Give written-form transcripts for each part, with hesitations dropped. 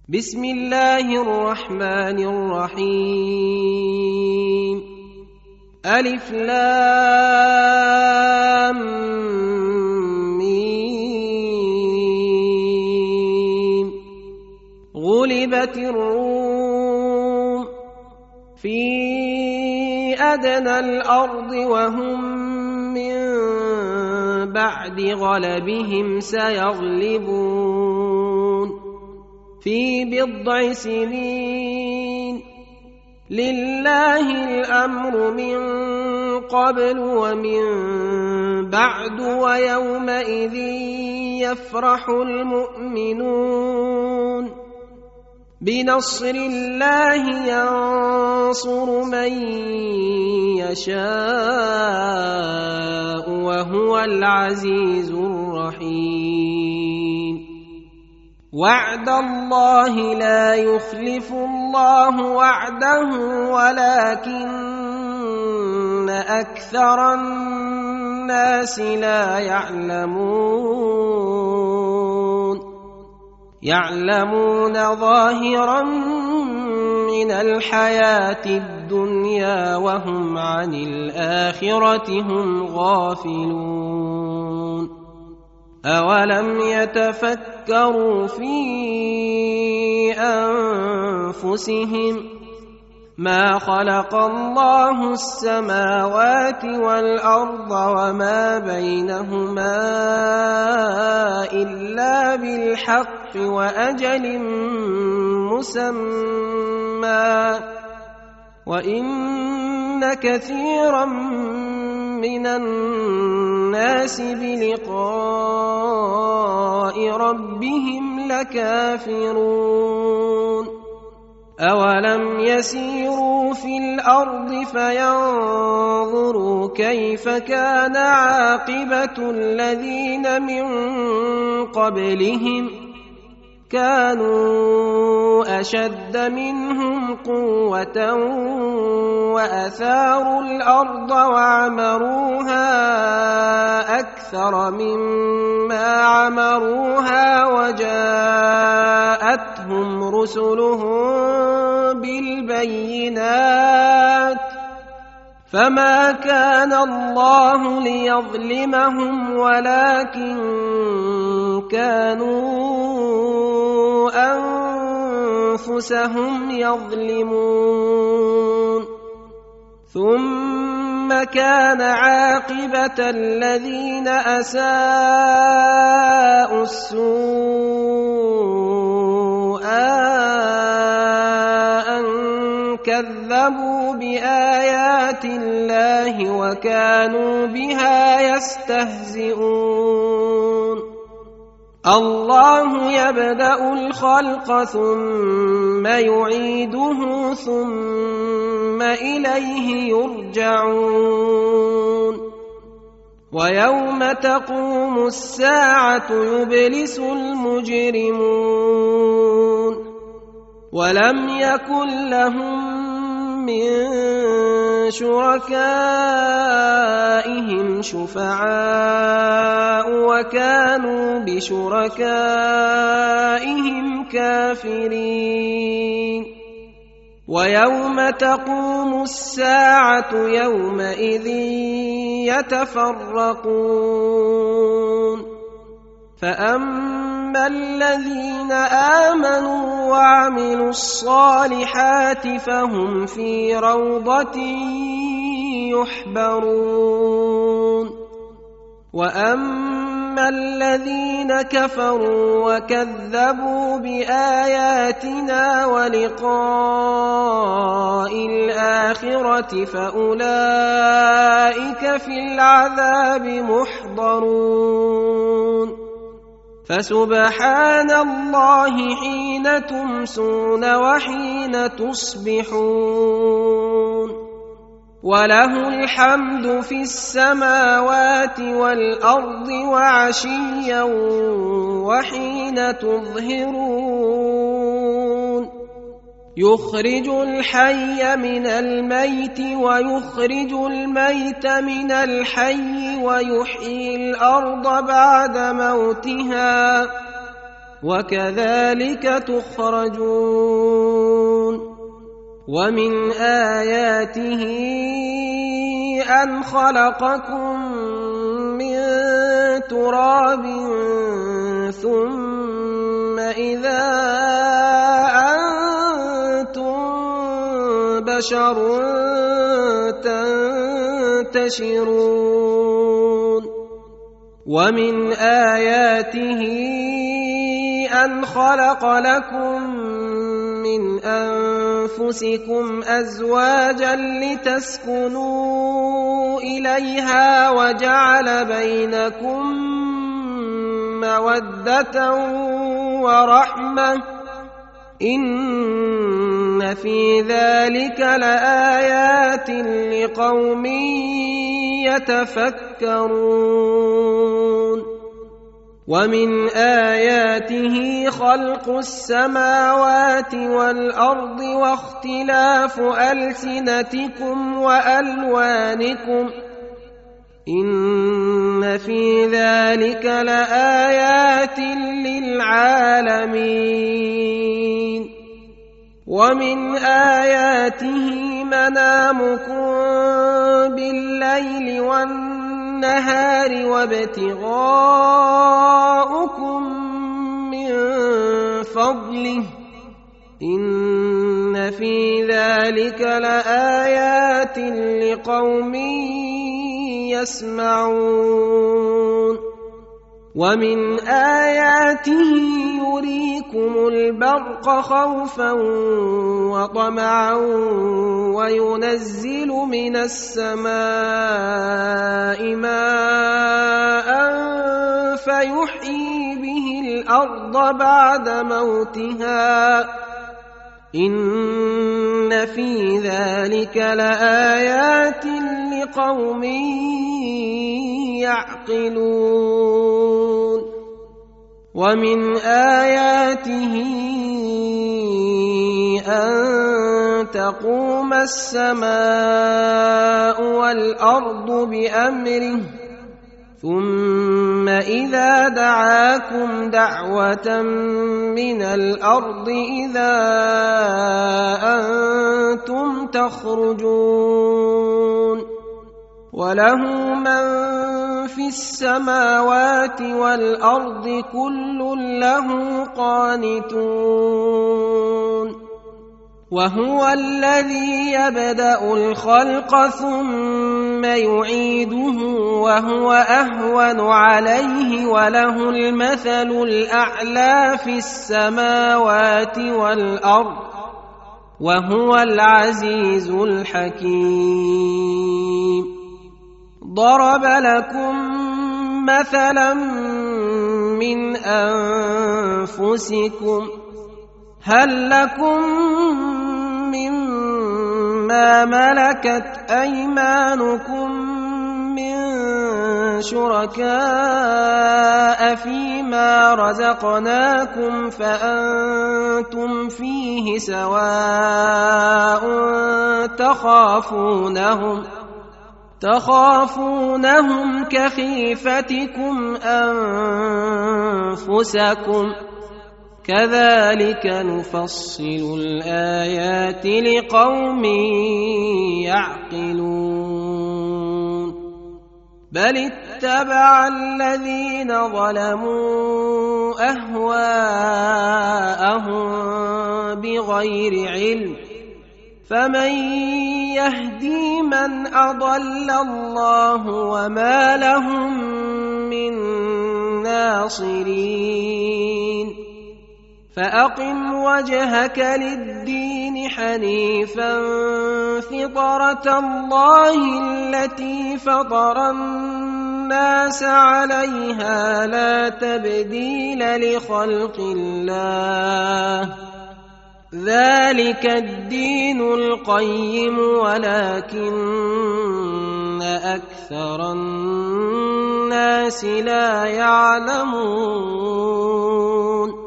بسم الله الرحمن الرحيم. ألف لام ميم. غلبت الروم في أدنى الأرض وهم من بعد غلبهم سيغلبون في بضع سنين. لله الأمر من قبل ومن بعد ويومئذ يفرح المؤمنون. بنصر الله ينصر من يشاء وهو العزيز الرحيم. وعد الله لا يخلف الله وعده ولكن أكثر الناس لا يعلمون ظاهرا من الحياة الدنيا وهم عن الآخرة هم غافلون. أولم يتفكروا في أنفسهم ما خلق الله السماوات والأرض وما بينهما إلا بالحق وأجل مسمى وإن كثيرا من الناس بلقاء ربهم لكافرون. أولم يسيروا في الأرض فينظروا كيف كان عاقبة الذين من قبلهم كانوا أشد منهم قوة وأثاروا الأرض وعمروها أكثر مما عمروها وجاءتهم رسلهم بالبينات فما كان الله ليظلمهم ولكن كانوا أنفسهم يظلمون. ثم كان عاقبة الذين أساءوا السوء أن كذبوا بآيات الله وكانوا بها يستهزئون. الله يبدأ الخلق ثم يعيده ثم إليه يرجعون. ويوم تقوم الساعة يبلس المجرمون ولم يكن لهم من شركائهم شفعاء وكانوا بشركائهم كافرين. ويوم تقوم الساعة يومئذ يتفرقون. فأما الذين آمنوا وعملوا الصالحات فهم في روضة يحبرون. وأما الذين كفروا وكذبوا بآياتنا ولقاء الآخرة فأولئك في العذاب محضرون. فسبحان الله حين تمسون وحين تصبحون. وله الحمد في السماوات والأرض وعشيا وحين تظهرون. يخرج الحي من الميت ويخرج الميت من الحي ويحيي الأرض بعد موتها وكذلك تخرجون ومن آياته أن خلقكم من تراب ثم إذا أنتم بشر تنتشرون ومن آياته أن خلق لكم من أنفسكم أزواجا لتسكنوا إليها وجعل بينكم مودة ورحمة إن في ذلك لآيات لقوم يتفكرون ومن آياته خلق السماوات والأرض واختلاف ألسنتكم وألوانكم إن في ذلك لآيات للعالمين ومن آياته منامكم بالليل والنهار وابتغاؤكم من فضله إن في ذلك لآيات لقوم يسمعون ومن آياته يريكم البرق خوفا وطمعا وينزل من السماء ماء فيحيي به الأرض بعد موتها إن في ذلك لآيات لقوم يعقلون ومن آياته أن تقوم السماء والأرض بأمره ثم إذا دعاكم دعوة من الأرض إذا أنتم تخرجون وله من في السماوات والأرض كل له قانتون وهو الذي يبدأ الخلق ثم يعيده وهو أهون عليه وله المثل الأعلى في السماوات والأرض وهو العزيز الحكيم ضرب لكم مثلا من أنفسكم هل لكم مما ملكت أيمانكم من شركاء فيما رزقناكم فأنتم فيه سواء تخافونهم كخيفتكم أنفسكم كذلك نفصل الآيات لقوم يعقلون بل اتبع الذين ظلموا أهواءهم بغير علم فمن يهدي من أضل الله وما لهم من ناصرين فأقم وجهك للدين حنيفا فطرة الله التي فطر الناس عليها لا تبديل لخلق الله ذلك الدين القيم ولكن أكثر الناس لا يعلمون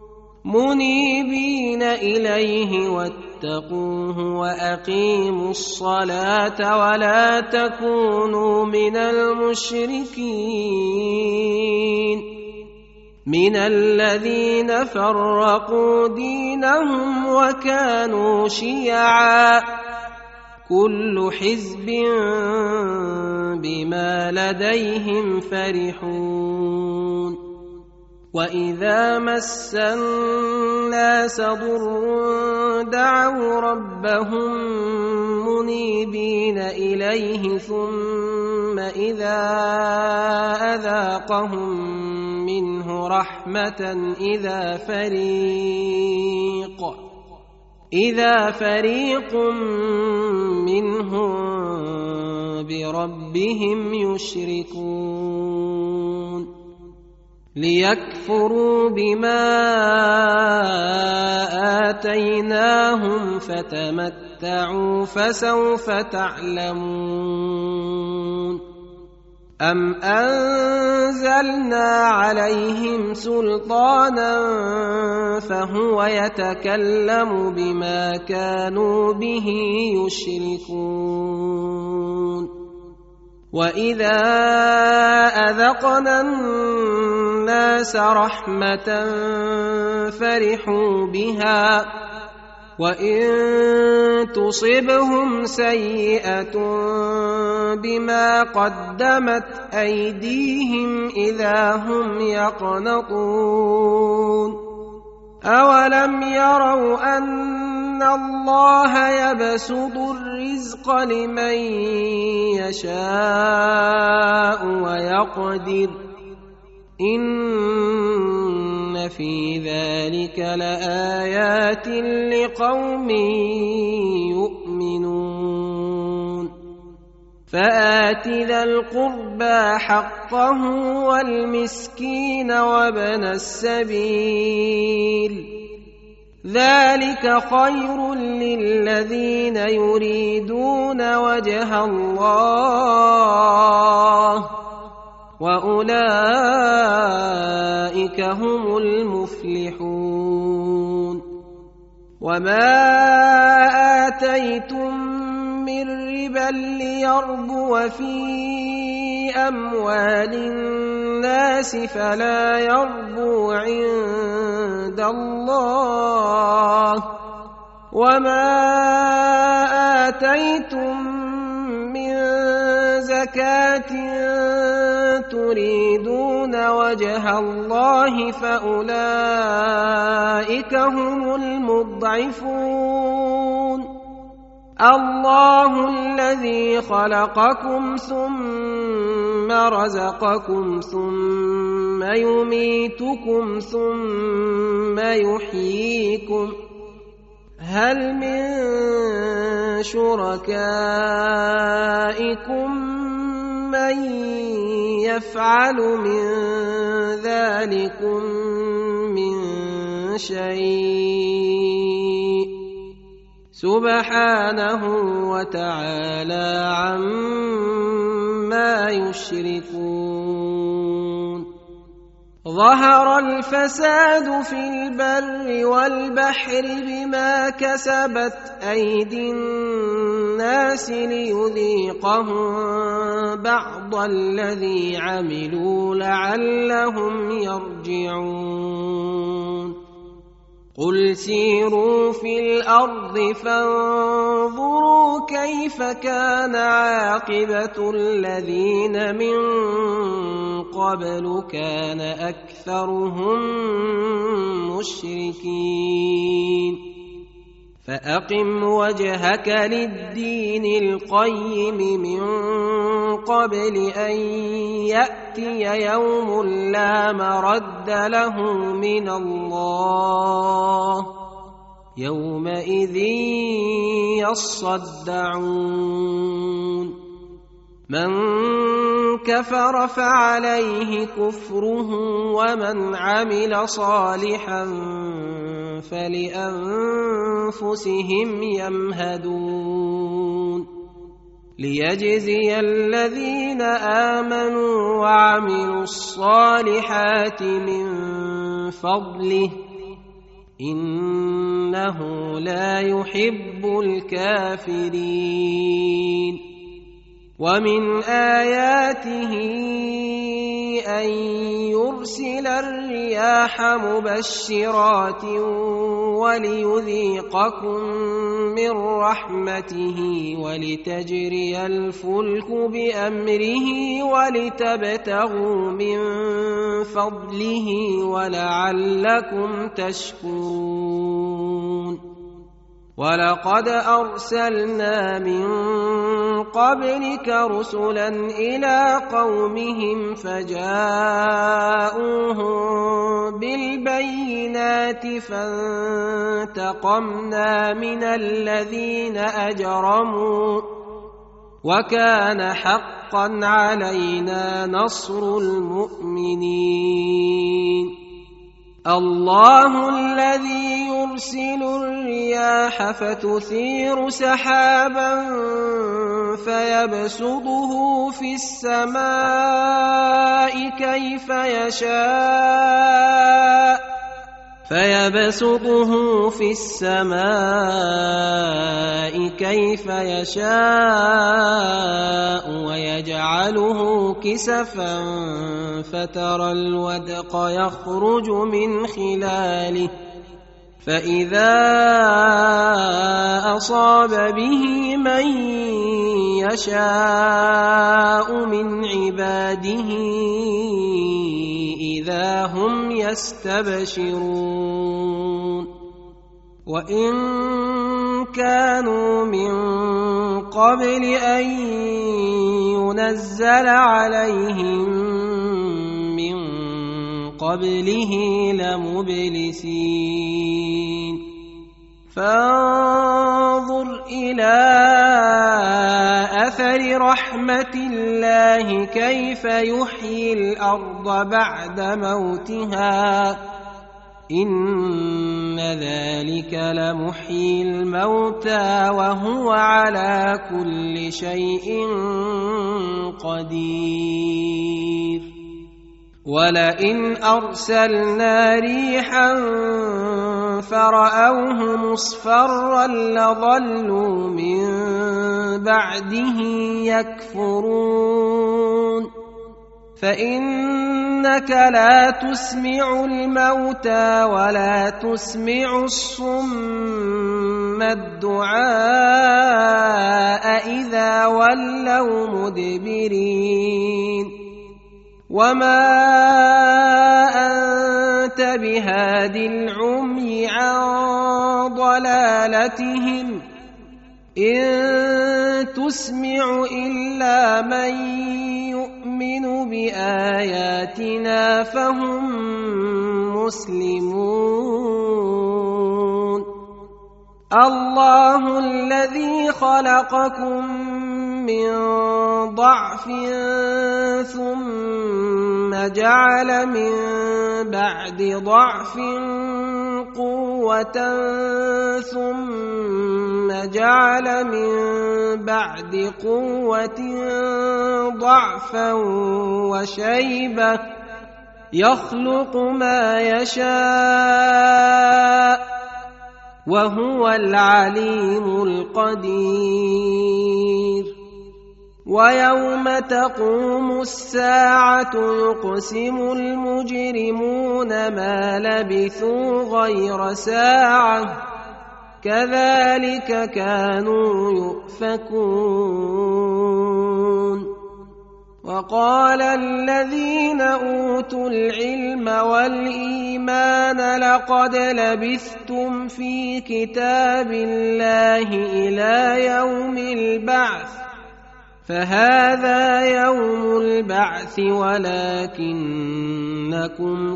منيبين إليه واتقوه وأقيموا الصلاة ولا تكونوا من المشركين من الذين فرقوا دينهم وكانوا شيعا كل حزب بما لديهم فرحون وإذا مس الناس ضر دعوا ربهم منيبين إليه ثم إذا أذاقهم منه رحمة إذا فريق منهم بربهم يشركون ليكفروا بما آتيناهم فتمتعوا فسوف تعلمون أم أنزلنا عليهم سلطانا فهو يتكلم بما كانوا به يشركون وإذا أذقنا الناس رحمة فرحوا بها وإن تصبهم سيئة بما قدمت أيديهم إذا هم يقنطون أولم يروا أن الله يبسط الرزق لمن يشاء ويقدر إن في ذلك لآيات لقوم يؤمنون فآت ذا القربى حقه والمسكين وابن السبيل ذلك خير للذين يريدون وجه الله وأولئك هم المفلحون وما آتيتم من ربا ليربو في أموال الناس فلا يربو عند الله وما آتيتم من زكاة تريدون وجه الله فأولئك هم المضعفون الله الذي خلقكم ثم رزقكم ثم يميتكم ثم يحييكم هل من شركائكم من يفعل من ذلكم من شيء سبحانه وتعالى عما يشركون ظهر الفساد في البر والبحر بما كسبت أيدي الناس ليذيقهم بعض الذي عملوا لعلهم يرجعون قل سيروا في الأرض فانظروا كيف كان عاقبة الذين من قبل كان أكثرهم مشركين فأقم وجهك للدين القيم من قبل أن يأتي يوم لا مرد له من الله يومئذ يصدعون من كفر فعليه كفره ومن عمل صالحا فلأنفسهم يمهدون ليجزي الذين آمنوا وعملوا الصالحات من فضله إنه لا يحب الكافرين ومن آياته أن يرسل الرياح مبشرات وليذيقكم من رحمته ولتجري الفلك بأمره ولتبتغوا من فضله ولعلكم تشكرون ولقد أرسلنا من قبلك رسلا إلى قومهم فجاءوهم بالبينات فانتقمنا من الذين أجرموا وكان حقا علينا نصر المؤمنين الله الذي يرسل الرياح فتثير سحابا فيبسطه في السماء كيف يشاء ويجعله كسفا فترى الودق يخرج من خلاله فإذا أصاب به من يشاء من عباده إذا هم يستبشرون وإن كانوا من قبل أن ينزل عليهم من قبله لمبلسين فانظر إلى أثر رحمة الله كيف يحيي الأرض بعد موتها إن ذلك لمحيي الموتى وهو على كل شيء قدير ولئن أرسلنا ريحا فرأوه مصفرا لظلوا من بعده يكفرون فإنك لا تسمع الموتى ولا تسمع الصم الدعاء إذا ولوا مدبرين وما أنت بهاد العمي عن ضلالتهم إن تسمع إلا من يؤمن بآياتنا فهم مسلمون الله الذي خلقكم من ضعف ثم جعل من بعد ضعف قوة ثم جعل من بعد قوة ضعفا وشيبة يخلق ما يشاء وهو العليم القدير ويوم تقوم الساعة يقسم المجرمون ما لبثوا غير ساعة كذلك كانوا يؤفكون وقال الذين أوتوا العلم والإيمان لقد لبثتم في كتاب الله إلى يوم البعث فهذا يوم البعث ولكنكم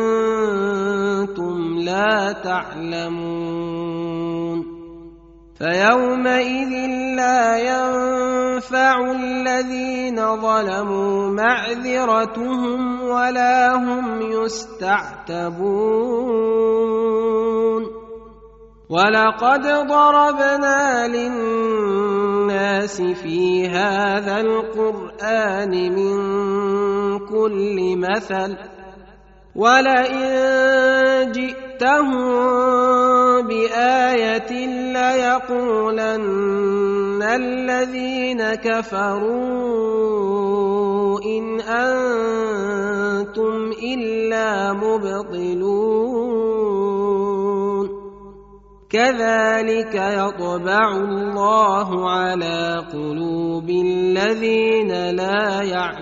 كنتم لا تعلمون فيومئذ لا ينفع الذين ظلموا معذرتهم ولا هم يستعتبون ولقد ضربنا للناس في هذا القرآن من كل مثل ولئن جئتهم بآية ليقولن الذين كفروا إن أنتم إلا مبطلون كذلك يطبع الله على قلوب الذين لا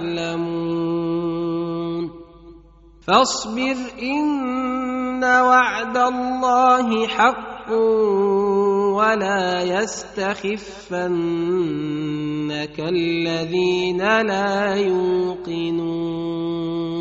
يعلمون فاصبر إن وعد الله حق ولا يستخفنك الذين لا يوقنون